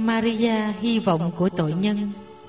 Maria, hy vọng của tội nhân.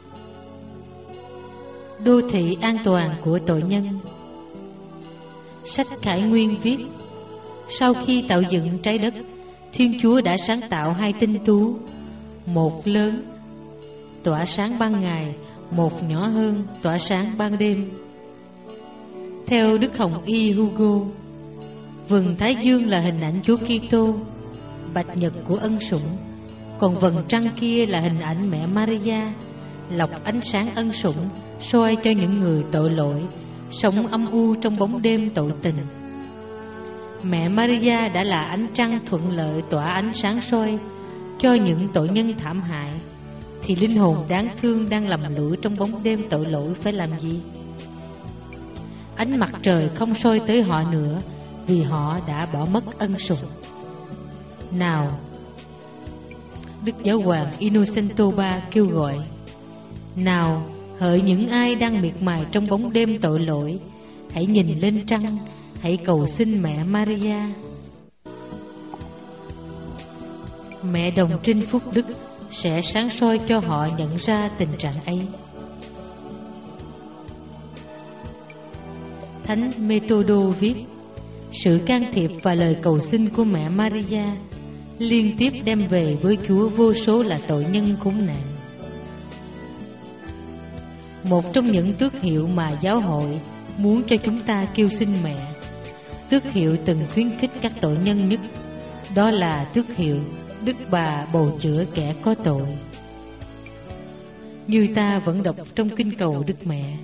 Đô thị an toàn của tội nhân. Sách Khải Nguyên viết: sau khi tạo dựng trái đất, Thiên Chúa đã sáng tạo hai tinh tú, một lớn tỏa sáng ban ngày, một nhỏ hơn tỏa sáng ban đêm. Theo Đức Hồng Y Hugo, vầng thái dương là hình ảnh Chúa Kitô, bạch nhật của ân sủng, còn vầng trăng kia là hình ảnh mẹ Maria, lọc ánh sáng ân sủng soi cho những người tội lỗi sống âm u trong bóng đêm tội tình. Mẹ Maria đã là ánh trăng thuận lợi tỏa ánh sáng soi cho những tội nhân thảm hại, thì linh hồn đáng thương đang lầm lũi trong bóng đêm tội lỗi phải làm gì? Ánh mặt trời không soi tới họ nữa, vì họ đã bỏ mất ân sủng. Nào, Đức Giáo hoàng Innocento III kêu gọi: nào, hỡi những ai đang miệt mài trong bóng đêm tội lỗi, hãy nhìn lên trăng, hãy cầu xin mẹ Maria. Mẹ đồng trinh phúc đức sẽ sáng soi cho họ nhận ra tình trạng ấy. Thánh Metodo viết: sự can thiệp và lời cầu xin của mẹ Maria liên tiếp đem về với Chúa vô số là tội nhân khốn nạn. Một trong những tước hiệu mà giáo hội muốn cho chúng ta kêu xin mẹ, tước hiệu từng khuyến khích các tội nhân nhất, đó là tước hiệu Đức Bà bầu chữa kẻ có tội. Như ta vẫn đọc trong kinh cầu Đức Mẹ: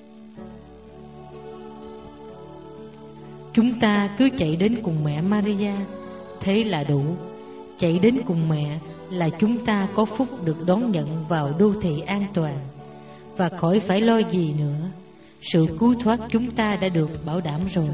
chúng ta cứ chạy đến cùng mẹ Maria, thế là đủ. Chạy đến cùng mẹ là chúng ta có phúc được đón nhận vào đô thị an toàn, và khỏi phải lo gì nữa. Sự cứu thoát chúng ta đã được bảo đảm rồi.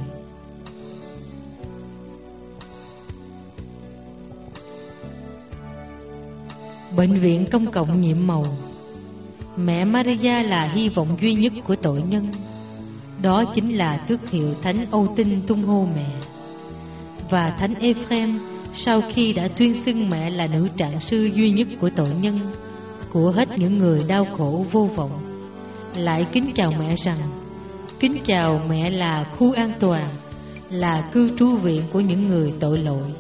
Bệnh viện công cộng nhiệm màu. Mẹ Maria là hy vọng duy nhất của tội nhân. Đó chính là tước hiệu Thánh Âu Tinh tung hô mẹ. Và Thánh Ephrem, sau khi đã tuyên xưng mẹ là nữ trạng sư duy nhất của tội nhân, của hết những người đau khổ vô vọng, lại kính chào mẹ rằng: kính chào mẹ là khu an toàn, là cư trú viện của những người tội lỗi.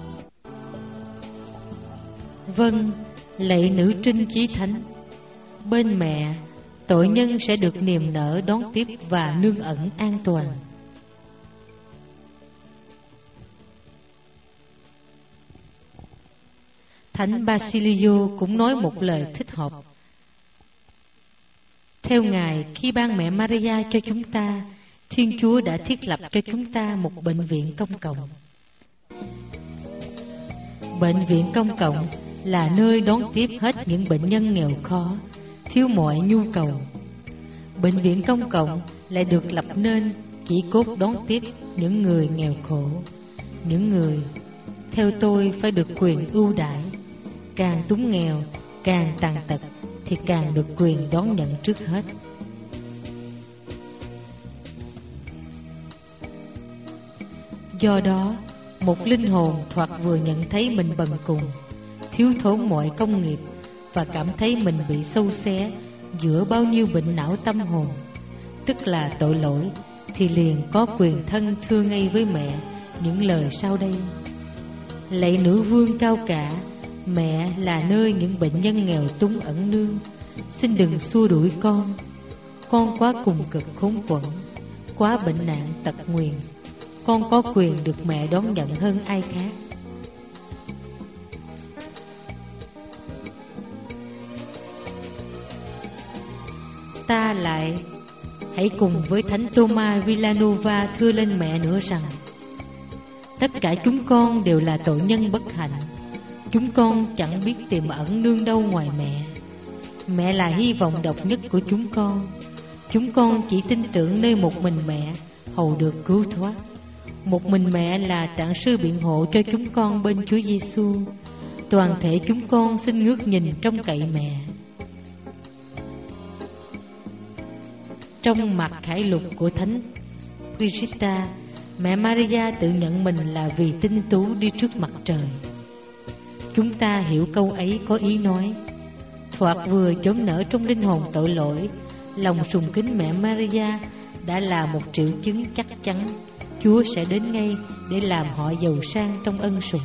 Vâng, lạy nữ trinh chí thánh, bên mẹ, tội nhân sẽ được niềm nở đón tiếp và nương ẩn an toàn. Thánh Basilio cũng nói một lời thích hợp. Theo Ngài, khi ban mẹ Maria cho chúng ta, Thiên Chúa đã thiết lập cho chúng ta một bệnh viện công cộng. Bệnh viện công cộng là nơi đón tiếp hết những bệnh nhân nghèo khó, thiếu mọi nhu cầu. Bệnh viện công cộng lại được lập nên chỉ cốt đón tiếp những người nghèo khổ, những người, theo tôi, phải được quyền ưu đãi. Càng túng nghèo, càng tàn tật thì càng được quyền đón nhận trước hết. Do đó, một linh hồn thoạt vừa nhận thấy mình bần cùng, thiếu thốn mọi công nghiệp, và cảm thấy mình bị xâu xé giữa bao nhiêu bệnh não tâm hồn, tức là tội lỗi, thì liền có quyền thân thưa ngay với mẹ những lời sau đây: lạy nữ vương cao cả, mẹ là nơi những bệnh nhân nghèo túng ẩn nương. Xin đừng xua đuổi con quá cùng cực khốn quẫn, quá bệnh nạn tật nguyền. Con có quyền được mẹ đón nhận hơn ai khác. Ta lại hãy cùng với Thánh Thomas Villanova thưa lên mẹ nữa rằng: tất cả chúng con đều là tội nhân bất hạnh. Chúng con chẳng biết tìm ẩn nương đâu ngoài mẹ. Mẹ là hy vọng độc nhất của chúng con. Chúng con chỉ tin tưởng nơi một mình mẹ hầu được cứu thoát. Một mình mẹ là trạng sư biện hộ cho chúng con bên Chúa Giêsu. Toàn thể chúng con xin ngước nhìn trông cậy mẹ. Trong mặt khải lục của Thánh Brigitta, mẹ Maria tự nhận mình là vì tinh tú đi trước mặt trời. Chúng ta hiểu câu ấy có ý nói, thoạt vừa chớm nở trong linh hồn tội lỗi, lòng sùng kính mẹ Maria đã là một triệu chứng chắc chắn Chúa sẽ đến ngay để làm họ giàu sang trong ân sủng.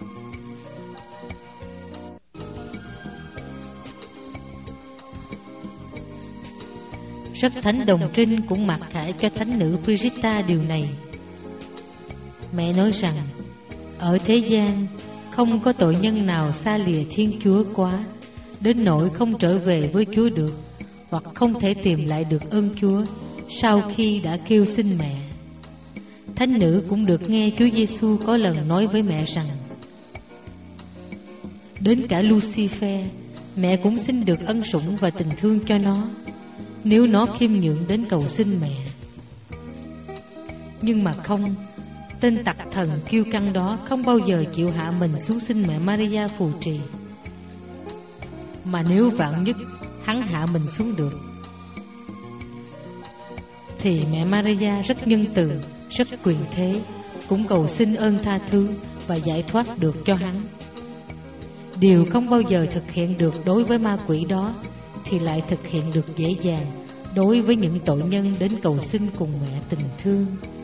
Rất thánh đồng trinh cũng mặc khải cho thánh nữ Brigitta điều này. Mẹ nói rằng, ở thế gian không có tội nhân nào xa lìa Thiên Chúa quá, đến nỗi không trở về với Chúa được, hoặc không thể tìm lại được ơn Chúa sau khi đã kêu xin mẹ. Thánh nữ cũng được nghe Chúa Giêsu có lần nói với mẹ rằng, đến cả Lucifer, mẹ cũng xin được ân sủng và tình thương cho nó, nếu nó khiêm nhượng đến cầu xin mẹ. Nhưng mà không, tên tặc thần kiêu căng đó không bao giờ chịu hạ mình xuống xin mẹ Maria phù trì. Mà nếu vạn nhất hắn hạ mình xuống được, thì mẹ Maria rất nhân từ, rất quyền thế, cũng cầu xin ơn tha thứ và giải thoát được cho hắn. Điều không bao giờ thực hiện được đối với ma quỷ đó, thì lại thực hiện được dễ dàng đối với những tội nhân đến cầu xin cùng mẹ tình thương.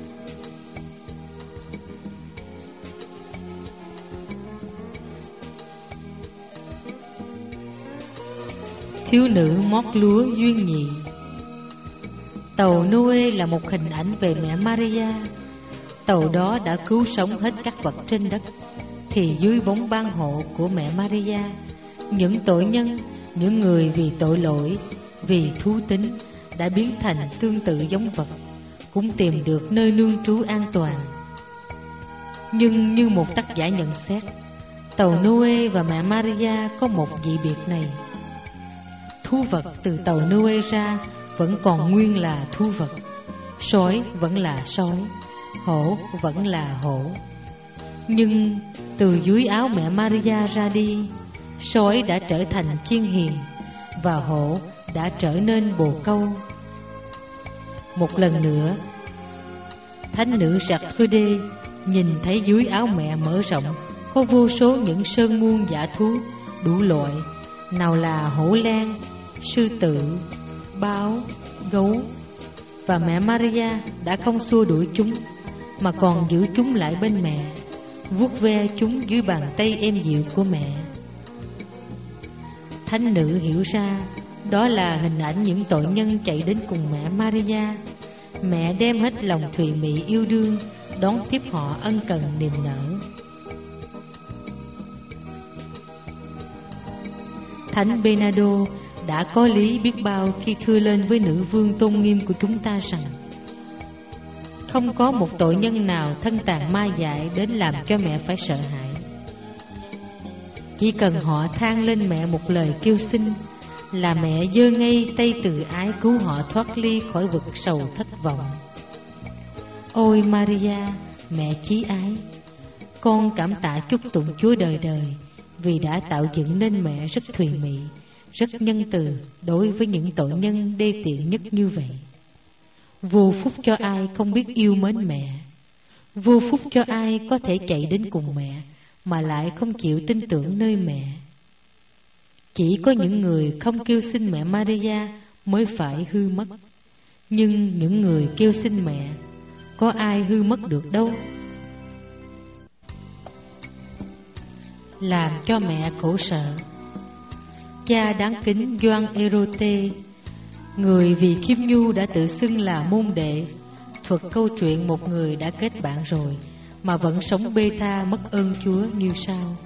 Thiếu nữ mót lúa duyên nhị. Tàu Noe là một hình ảnh về mẹ Maria. Tàu đó đã cứu sống hết các vật trên đất, thì dưới bóng ban hộ của mẹ Maria, những tội nhân, những người vì tội lỗi, vì thú tính đã biến thành tương tự giống vật, cũng tìm được nơi nương trú an toàn. Nhưng như một tác giả nhận xét, tàu Noe và mẹ Maria có một dị biệt này. Thú vật từ tàu Noe ra vẫn còn nguyên là thú vật, sói vẫn là sói, hổ vẫn là hổ. Nhưng từ dưới áo mẹ Maria ra đi, sói đã trở thành kiên hiền và hổ đã trở nên bồ câu. Một lần nữa, thánh nữ Gertrude nhìn thấy dưới áo mẹ mở rộng có vô số những sơn muôn dã thú đủ loại, nào là hổ lang, sư tử, báo, gấu. Và mẹ Maria đã không xua đuổi chúng, mà còn giữ chúng lại bên mẹ, vuốt ve chúng dưới bàn tay êm dịu của mẹ. Thánh nữ hiểu ra đó là hình ảnh những tội nhân chạy đến cùng mẹ Maria. Mẹ đem hết lòng thùy mị yêu đương đón tiếp họ ân cần niềm nở. Thánh Bernardo đã có lý biết bao khi thưa lên với nữ vương tôn nghiêm của chúng ta rằng, không có một tội nhân nào thân tàn ma dại đến làm cho mẹ phải sợ hãi. Chỉ cần họ than lên mẹ một lời kêu xin, là mẹ giơ ngay tay từ ái cứu họ thoát ly khỏi vực sầu thất vọng. Ôi Maria, mẹ chí ái, con cảm tạ chúc tụng Chúa đời đời vì đã tạo dựng nên mẹ rất thùy mị, rất nhân từ đối với những tội nhân đê tiện nhất như vậy. Vô phúc cho ai không biết yêu mến mẹ, vô phúc cho ai có thể chạy đến cùng mẹ mà lại không chịu tin tưởng nơi mẹ. Chỉ có những người không kêu xin mẹ Maria mới phải hư mất, nhưng những người kêu xin mẹ có ai hư mất được đâu. Làm cho mẹ khổ sở. Cha đáng kính Gioan Erote, người vì khiêm nhu đã tự xưng là môn đệ, thuật câu chuyện một người đã kết bạn rồi mà vẫn sống bê tha mất ơn Chúa như sau.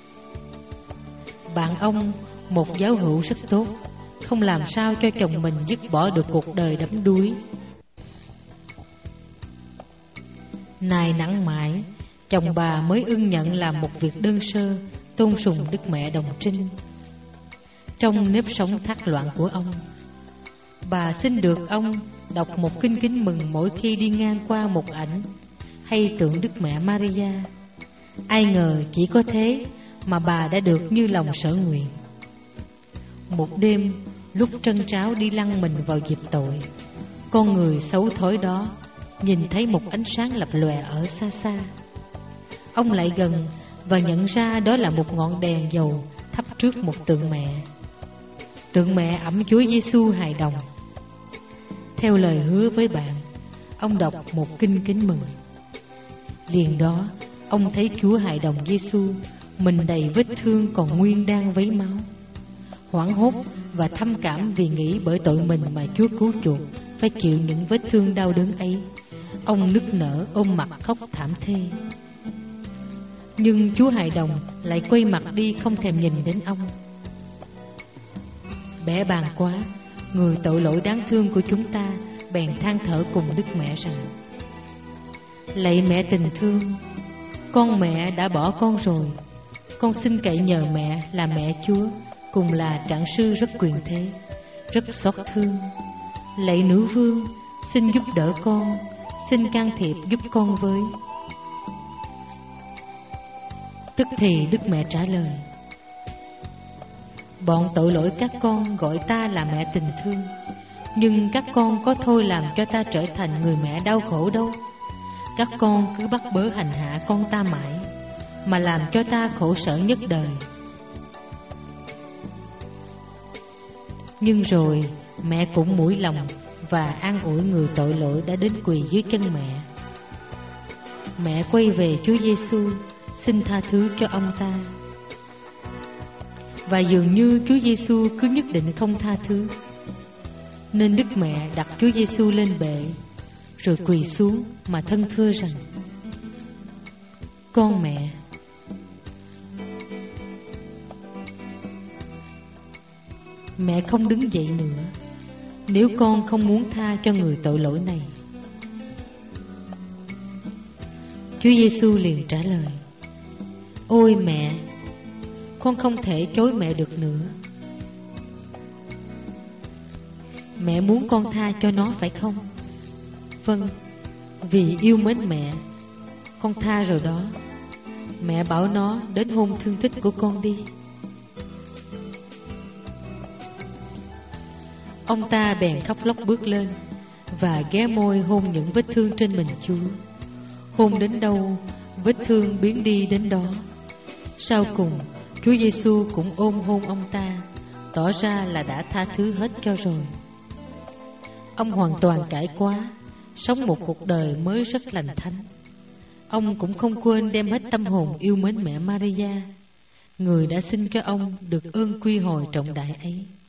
Bạn ông, một giáo hữu rất tốt, không làm sao cho chồng mình dứt bỏ được cuộc đời đắm đuối. Nài nặng mãi, chồng bà mới ưng nhận làm một việc đơn sơ, tôn sùng Đức Mẹ Đồng Trinh. Trong nếp sống thác loạn của ông, bà xin được ông đọc một kinh kính mừng mỗi khi đi ngang qua một ảnh hay tượng Đức Mẹ Maria. Ai ngờ chỉ có thế mà bà đã được như lòng sở nguyện. Một đêm, lúc trân tráo đi lăn mình vào dịp tội, con người xấu thói đó nhìn thấy một ánh sáng lập lòe ở xa xa. Ông lại gần và nhận ra đó là một ngọn đèn dầu thắp trước một tượng mẹ. Tượng mẹ ẵm Chúa Giêsu hài đồng. Theo lời hứa với bạn, ông đọc một kinh kính mừng. Liền đó, ông thấy Chúa hài đồng Giêsu, mình đầy vết thương còn nguyên đang vấy máu. Hoảng hốt và thâm cảm vì nghĩ bởi tội mình mà Chúa cứu chuộc phải chịu những vết thương đau đớn ấy, ông nức nở ôm mặt khóc thảm thê. Nhưng Chúa hài đồng lại quay mặt đi, không thèm nhìn đến ông. Bẽ bàng quá, người tội lỗi đáng thương của chúng ta bèn than thở cùng Đức Mẹ rằng: Lạy mẹ tình thương, con mẹ đã bỏ con rồi. Con xin cậy nhờ mẹ là mẹ Chúa, cùng là trạng sư rất quyền thế, rất xót thương. Lạy nữ vương, xin giúp đỡ con, xin can thiệp giúp con với. Tức thì Đức Mẹ trả lời: Bọn tội lỗi các con gọi ta là mẹ tình thương, nhưng các con có thôi làm cho ta trở thành người mẹ đau khổ đâu. Các con cứ bắt bớ hành hạ con ta mãi, mà làm cho ta khổ sở nhất đời. Nhưng rồi mẹ cũng mũi lòng và an ủi người tội lỗi đã đến quỳ dưới chân mẹ. Mẹ quay về Chúa Giêsu xin tha thứ cho ông ta. Và dường như Chúa Giêsu cứ nhất định không tha thứ, nên Đức Mẹ đặt Chúa Giêsu lên bệ, rồi quỳ xuống mà thân thưa rằng: Con mẹ, mẹ không đứng dậy nữa, nếu con không muốn tha cho người tội lỗi này. Chúa Giêsu liền trả lời: Ôi mẹ, con không thể chối mẹ được nữa. Mẹ muốn con tha cho nó phải không? Vâng, vì yêu mến mẹ, con tha rồi đó. Mẹ bảo nó đến hôn thương tích của con đi. Ông ta bèn khóc lóc bước lên và ghé môi hôn những vết thương trên mình Chúa. Hôn đến đâu, vết thương biến đi đến đó. Sau cùng, Chúa Giêsu cũng ôm hôn ông ta, tỏ ra là đã tha thứ hết cho rồi. Ông hoàn toàn cải quá, sống một cuộc đời mới rất lành thánh. Ông cũng không quên đem hết tâm hồn yêu mến mẹ Maria, người đã sinh cho ông được ơn quy hồi trọng đại ấy.